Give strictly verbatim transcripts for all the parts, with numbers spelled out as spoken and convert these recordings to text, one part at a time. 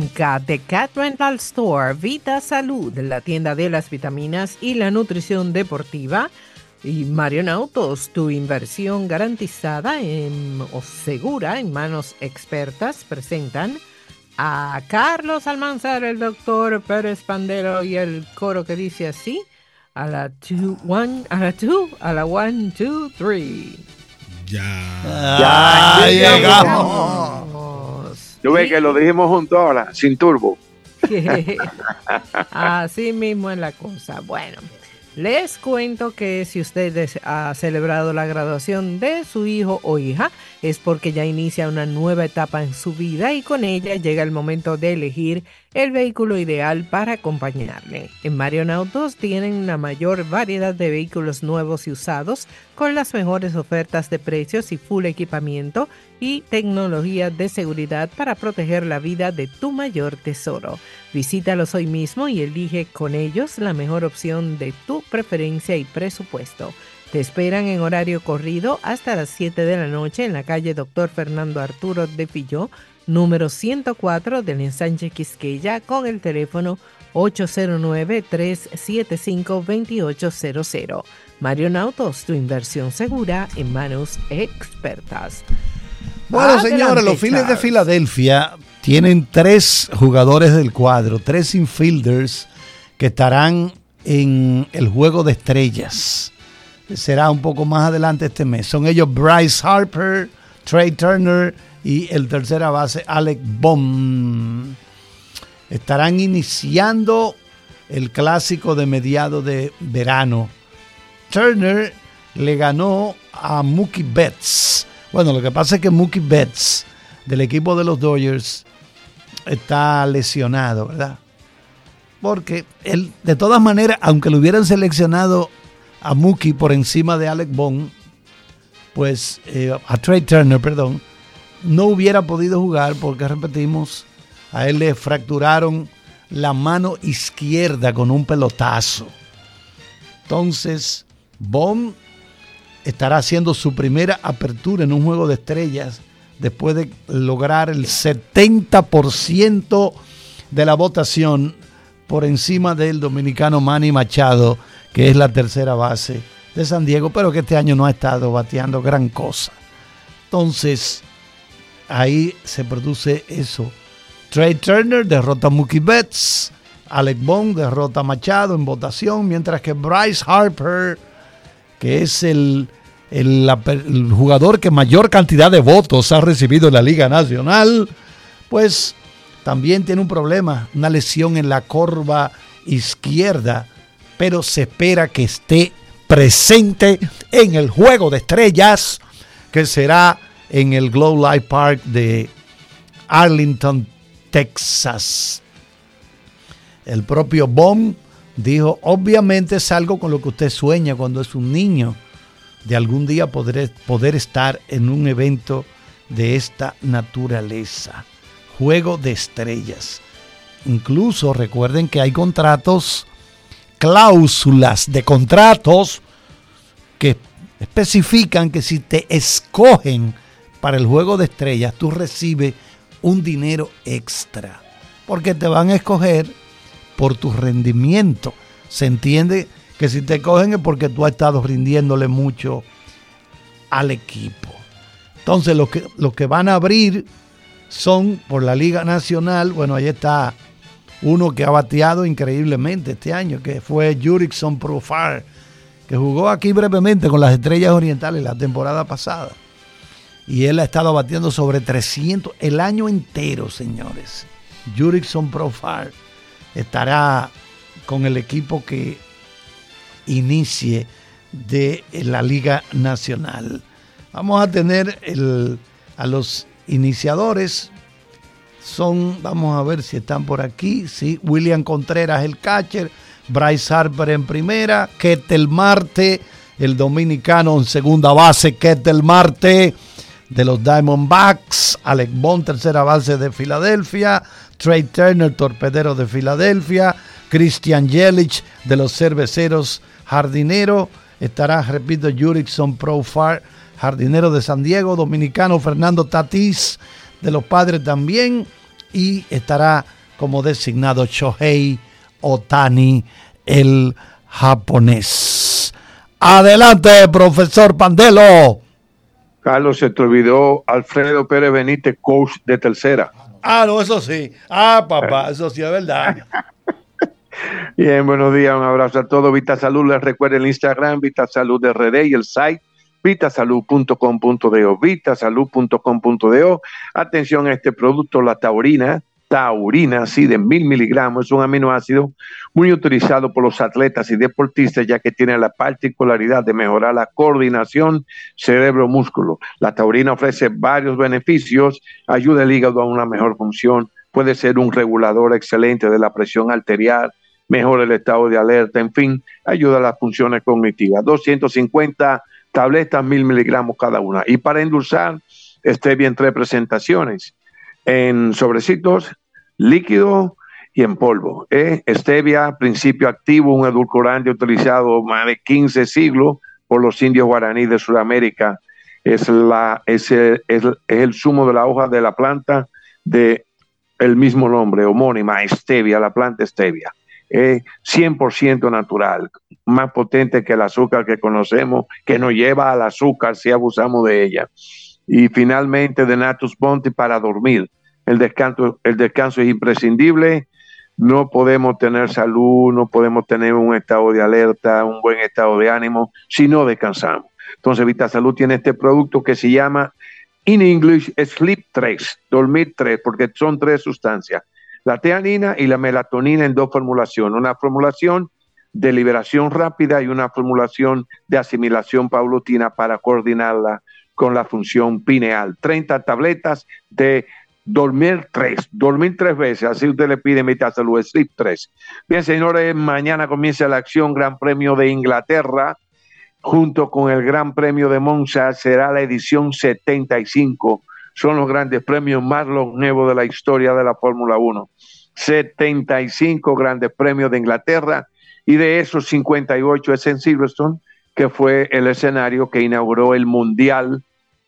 Finca de Cat Rental Store, Vita Salud, la tienda de las vitaminas y la nutrición deportiva, y Marion Autos, tu inversión garantizada en, o segura en manos expertas, presentan a Carlos Almanzar, el doctor Pérez Pandero y el coro que dice así, a la two, one, a la two, a la one, two, three. Ya. Ya llegamos. Yo ve que lo dijimos juntos ahora, sin turbo. Así mismo es la cosa. Bueno, les cuento que si usted ha celebrado la graduación de su hijo o hija, es porque ya inicia una nueva etapa en su vida y con ella llega el momento de elegir el vehículo ideal para acompañarle. En Marion Autos tienen una mayor variedad de vehículos nuevos y usados con las mejores ofertas de precios y full equipamiento y tecnología de seguridad para proteger la vida de tu mayor tesoro. Visítalos hoy mismo y elige con ellos la mejor opción de tu preferencia y presupuesto. Te esperan en horario corrido hasta las siete de la noche en la calle Doctor Fernando Arturo de Filló, número ciento cuatro del ensanche Quisqueya, con el teléfono ocho cero nueve, tres siete cinco, dos ocho cero cero. Marion Autos, tu inversión segura en manos expertas. Bueno, adelante, señores, los Phillies de Filadelfia tienen tres jugadores del cuadro, tres infielders que estarán en el Juego de Estrellas. Será un poco más adelante este mes. Son ellos Bryce Harper, Trey Turner y el tercera base Alec Bohm. Estarán iniciando el clásico de mediados de verano. Turner le ganó a Mookie Betts. Bueno, lo que pasa es que Mookie Betts del equipo de los Dodgers está lesionado, ¿verdad? Porque él, de todas maneras, aunque lo hubieran seleccionado a Mookie por encima de Alec Bohm, pues eh, a Trey Turner, perdón, no hubiera podido jugar porque, repetimos, a él le fracturaron la mano izquierda con un pelotazo. Entonces, Bohm estará haciendo su primera apertura en un Juego de Estrellas después de lograr el setenta por ciento de la votación por encima del dominicano Manny Machado, que es la tercera base de San Diego, pero que este año no ha estado bateando gran cosa. Entonces, ahí se produce eso. Trey Turner derrota a Mookie Betts, Alec Bohm derrota a Machado en votación, mientras que Bryce Harper, que es el, el, el jugador que mayor cantidad de votos ha recibido en la Liga Nacional, pues también tiene un problema, una lesión en la corva izquierda, pero se espera que esté presente en el Juego de Estrellas, que será en el Globe Life Park de Arlington, Texas. El propio Bohm dijo, obviamente es algo con lo que usted sueña cuando es un niño, de algún día poder, poder estar en un evento de esta naturaleza. Juego de Estrellas. Incluso recuerden que hay contratos, cláusulas de contratos que especifican que si te escogen para el Juego de Estrellas, tú recibes un dinero extra, porque te van a escoger por tu rendimiento. Se entiende que si te cogen es porque tú has estado rindiéndole mucho al equipo. Entonces los que, los que van a abrir son por la Liga Nacional. Bueno, ahí está uno que ha bateado increíblemente este año, que fue Jurickson Profar, que jugó aquí brevemente con las Estrellas Orientales la temporada pasada. Y él ha estado batiendo sobre trescientos el año entero, señores. Jurickson Profar estará con el equipo que inicie de la Liga Nacional. Vamos a tener el, a los iniciadores. Son, vamos a ver si están por aquí. Sí, William Contreras, el catcher. Bryce Harper en primera. Ketel Marte, el dominicano en segunda base. Ketel Marte de los Diamondbacks. Alec Bohm, tercera base de Filadelfia. Trey Turner, torpedero de Filadelfia. Christian Yelich de los Cerveceros, jardinero. Estará, repito, Jurickson Profar, jardinero de San Diego. Dominicano Fernando Tatís de los Padres también. y estará como designado Shohei Ohtani, el japonés. Adelante, profesor Pandelo. Carlos, se te olvidó Alfredo Pérez Benítez, coach de tercera. Ah, no, eso sí. Ah, papá, eso sí es verdad. Bien, buenos días, un abrazo a todos. Vita Salud, les recuerdo el Instagram, Vita Salud R D y el site vitasalud punto com punto do, vitasalud punto com punto do. Atención a este producto, la taurina, taurina, sí, de mil miligramos, es un aminoácido muy utilizado por los atletas y deportistas, ya que tiene la particularidad de mejorar la coordinación cerebro-músculo. La taurina ofrece varios beneficios, ayuda al hígado a una mejor función, puede ser un regulador excelente de la presión arterial, mejora el estado de alerta, en fin, ayuda a las funciones cognitivas. doscientas cincuenta tabletas, mil miligramos cada una. Y para endulzar, stevia en tres presentaciones, en sobrecitos, líquido y en polvo. ¿eh? Stevia, principio activo, un edulcorante utilizado más de quince siglos por los indios guaraní de Sudamérica. Es, la, es, el, es, es el zumo de la hoja de la planta de el mismo nombre, homónima, stevia, la planta stevia. Eh, cien por ciento natural, más potente que el azúcar que conocemos, que nos lleva al azúcar si abusamos de ella. Y finalmente, de Natus Bounty para dormir. El descanso, el descanso es imprescindible. No podemos tener salud, no podemos tener un estado de alerta, un buen estado de ánimo si no descansamos. Entonces, VitaSalud tiene este producto que se llama, in English, Sleep tres, dormir tres, porque son tres sustancias. La teanina y la melatonina en dos formulaciones. Una formulación de liberación rápida y una formulación de asimilación paulatina para coordinarla con la función pineal. treinta tabletas de dormir tres, dormir tres veces, así usted le pide VitaSalud, Sleep tres. Bien, señores, mañana comienza la acción Gran Premio de Inglaterra, junto con el Gran Premio de Monza, será la edición setenta y cinco. Son los grandes premios más longevos de la historia de la Fórmula uno. setenta y cinco grandes premios de Inglaterra, y de esos cincuenta y ocho es en Silverstone, que fue el escenario que inauguró el Mundial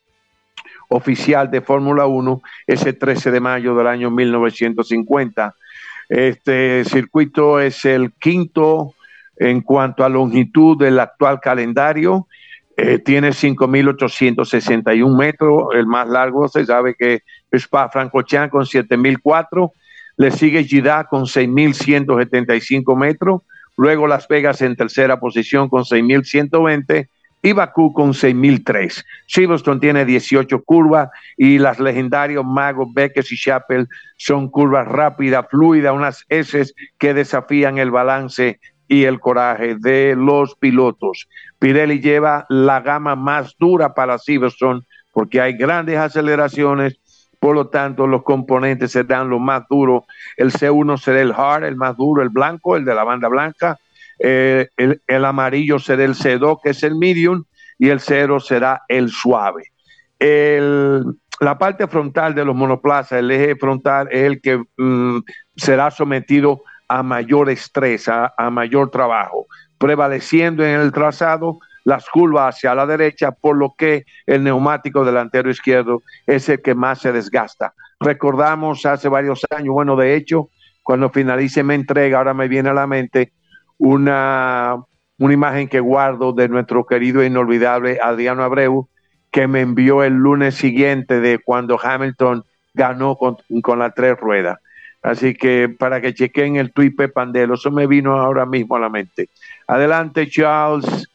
oficial de Fórmula uno ese trece de mayo del año mil novecientos cincuenta. Este circuito es el quinto en cuanto a longitud del actual calendario. Eh, tiene cinco mil ochocientos sesenta y un metros, el más largo se sabe que es Spa-Francorchamps con siete mil cuatro, le sigue Jeddah con seis mil ciento setenta y cinco metros, luego Las Vegas en tercera posición con seis mil ciento veinte y Bakú con seis mil tres. Silverstone tiene dieciocho curvas y las legendarios Magos, Beckes y Chappell son curvas rápidas, fluidas, unas S que desafían el balance y el coraje de los pilotos. Pirelli lleva la gama más dura para Silverstone porque hay grandes aceleraciones, por lo tanto los componentes serán los más duros. El C uno será el hard, el más duro, el blanco, el de la banda blanca, eh, el, el amarillo será el C dos, que es el medium, y el cero será el suave. El, la parte frontal de los monoplazas, el eje frontal es el que mm, será sometido a mayor estrés, a, a mayor trabajo, prevaleciendo en el trazado las curvas hacia la derecha, por lo que el neumático delantero izquierdo es el que más se desgasta. Recordamos hace varios años, bueno, de hecho, cuando finalice mi entrega, ahora me viene a la mente una, una imagen que guardo de nuestro querido e inolvidable Adriano Abreu, que me envió el lunes siguiente de cuando Hamilton ganó con, con las tres ruedas. Así que para que chequen el tuit Pandelo, eso me vino ahora mismo a la mente. Adelante, Charles.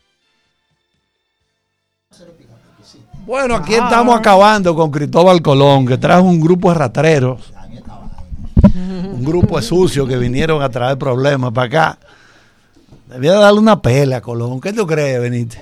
Bueno, aquí ah. estamos acabando con Cristóbal Colón, que trajo un grupo de ratreros, un grupo de sucios que vinieron a traer problemas para acá. Debía darle una pela a Colón. ¿Qué tú crees, Benítez?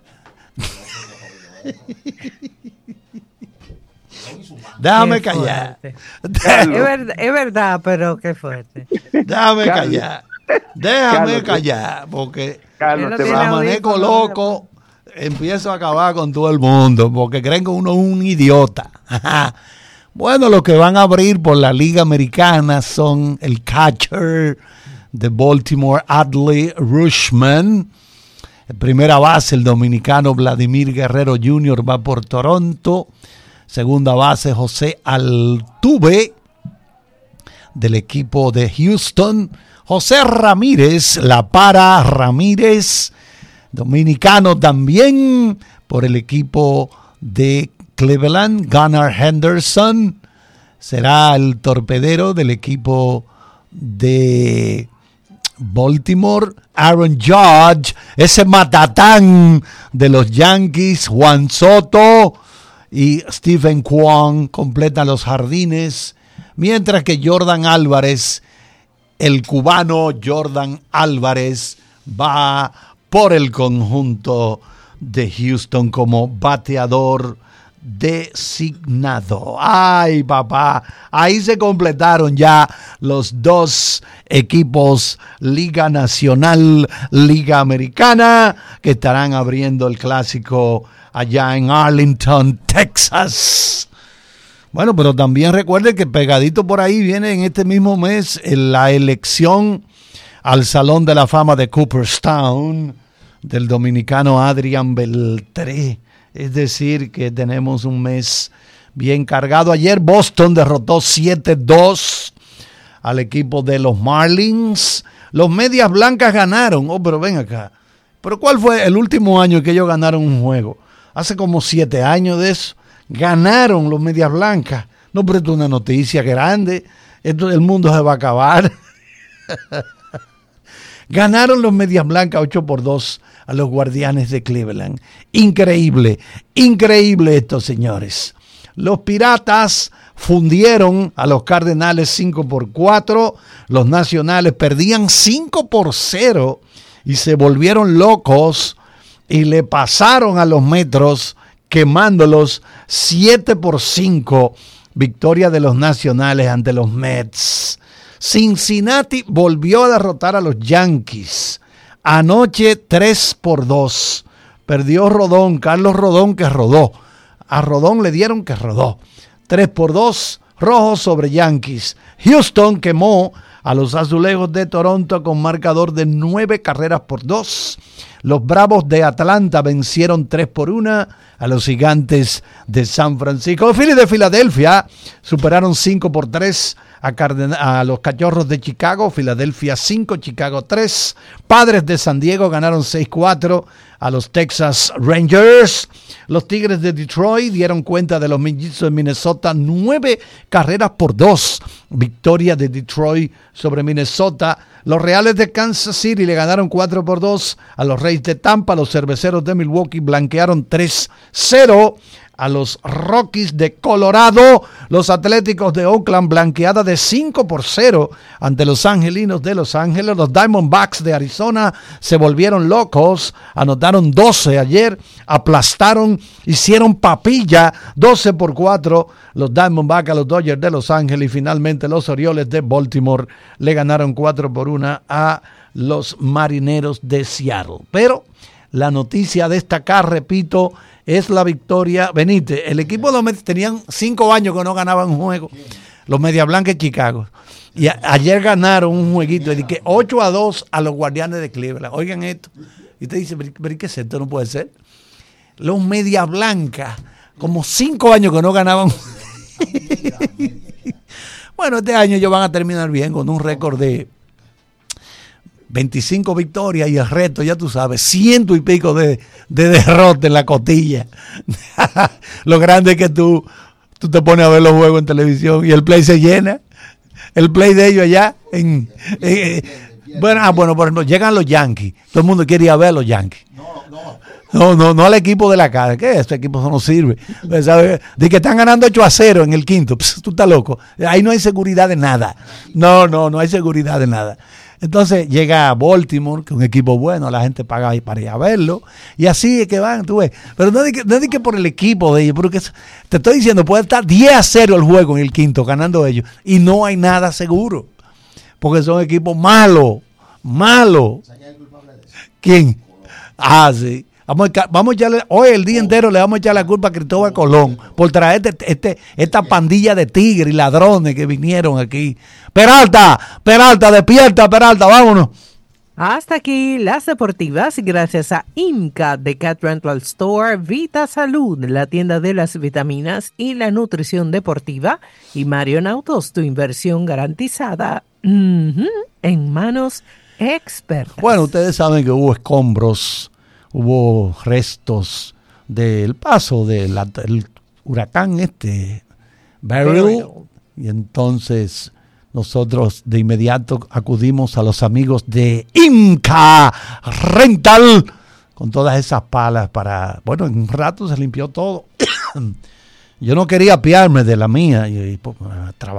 Déjame qué callar. Es verdad, es verdad, pero qué fuerte. Déjame Carlos. callar. Déjame Carlos, callar, porque Carlos, te amanezco loco, empiezo a acabar con todo el mundo, porque creen que uno es un idiota. Bueno, los que van a abrir por la Liga Americana son el catcher de Baltimore, Adley Rutschman. En primera base, el dominicano Vladimir Guerrero junior va por Toronto. Segunda base, José Altuve. del equipo de Houston. José Ramírez, La Para Ramírez, dominicano también por el equipo de Cleveland. Gunnar Henderson será el torpedero del equipo de Baltimore. Aaron Judge, ese matatán de los Yankees. Juan Soto y Stephen Kwan completan los jardines, mientras que Jordan Álvarez, el cubano Jordan Álvarez, va por el conjunto de Houston como bateador designado. Ay, papá, ahí se completaron ya los dos equipos, Liga Nacional, Liga Americana, que estarán abriendo el clásico allá en Arlington, Texas. Bueno, pero también recuerden que pegadito por ahí viene en este mismo mes la elección al Salón de la Fama de Cooperstown del dominicano Adrián Beltré. Es decir, que tenemos un mes bien cargado. Ayer Boston derrotó siete dos al equipo de los Marlins. Los Medias Blancas ganaron. Oh, pero ven acá. ¿Pero cuál fue el último año que ellos ganaron un juego? Hace como siete años de eso. Ganaron los Medias Blancas. No, pero esto es una noticia grande. Esto, el mundo se va a acabar. Ganaron los Medias Blancas ocho por dos a los Guardianes de Cleveland. Increíble, increíble esto, señores. Los Piratas fundieron a los Cardenales cinco por cuatro. Los Nacionales perdían cinco por cero y se volvieron locos y le pasaron a los Metros, quemándolos siete por cinco. Victoria de los Nacionales ante los Mets. Cincinnati volvió a derrotar a los Yankees. Anoche tres por dos. Perdió Rodón, Carlos Rodón, que rodó. A Rodón le dieron que rodó. tres por dos, Rojos sobre Yankees. Houston quemó a los Azulejos de Toronto con marcador de nueve carreras por dos. Los Bravos de Atlanta vencieron tres por una a los Gigantes de San Francisco. Los Phillies de Filadelfia superaron cinco por tres a, Carden- a los Cachorros de Chicago. Filadelfia cinco, Chicago tres. Padres de San Diego ganaron seis cuatro a los Texas Rangers. Los Tigres de Detroit dieron cuenta de los Mellizos de Minnesota nueve carreras por dos. Victoria de Detroit sobre Minnesota. Los Reales de Kansas City le ganaron cuatro por dos a los Reyes de Tampa. Los Cerveceros de Milwaukee blanquearon tres cero a los Rockies de Colorado. Los Atléticos de Oakland blanqueada de cinco por cero ante los Angelinos de Los Ángeles. Los Diamondbacks de Arizona se volvieron locos, anotaron doce ayer, aplastaron, hicieron papilla, doce por cuatro los Diamondbacks a los Dodgers de Los Ángeles. Y finalmente los Orioles de Baltimore le ganaron cuatro por una a los Marineros de Seattle. Pero la noticia a destacar, repito, es la victoria. Benítez, el equipo de los Mets tenían cinco años que no ganaban un juego. Los Media Blancas de Chicago. Y a, ayer ganaron un jueguito de que ocho a dos a los Guardianes de Cleveland. Oigan esto. Y usted dice, pero ¿qué es esto? No puede ser. Los Media Blancas, como cinco años que no ganaban. Bueno, este año ellos van a terminar bien con un récord de veinticinco victorias y el resto, ya tú sabes, ciento y pico de, de derrotas en la costilla. Lo grande es que tú, tú te pones a ver los juegos en televisión y el play se llena. El play de ellos allá. En, en, en, bueno, ah, bueno, por ejemplo, llegan los Yankees. Todo el mundo quiere ir a ver a los Yankees. No, no. No, no, no al equipo de la casa. ¿Qué es? Este equipo no sirve. ¿Sabes? De que están ganando ocho a cero en el quinto. Pss, tú estás loco. Ahí no hay seguridad de nada. No, no, no hay seguridad de nada. Entonces llega a Baltimore, que es un equipo bueno, la gente paga para ir a verlo, y así es que van, tú ves. Pero no es que, no es que por el equipo de ellos, porque te estoy diciendo, puede estar diez a cero el juego en el quinto, ganando ellos, y no hay nada seguro, porque son equipos malos, malos. ¿Quién? Ah, sí. Vamos a, vamos a echarle, hoy el día entero le vamos a echar la culpa a Cristóbal Colón por traer este, este, esta pandilla de tigres y ladrones que vinieron aquí. Peralta, Peralta, despierta, Peralta, vámonos. Hasta aquí las deportivas, gracias a IMCA de Cat Rental Store, Vita Salud, la tienda de las vitaminas y la nutrición deportiva, y Marion Autos, tu inversión garantizada uh-huh, en manos expertas. Bueno, ustedes saben que hubo escombros, hubo restos del paso del huracán este, Beryl, y entonces nosotros de inmediato acudimos a los amigos de IMCA Rental con todas esas palas para, bueno, en un rato se limpió todo. Yo no quería apiarme de la mía y, y trabajar.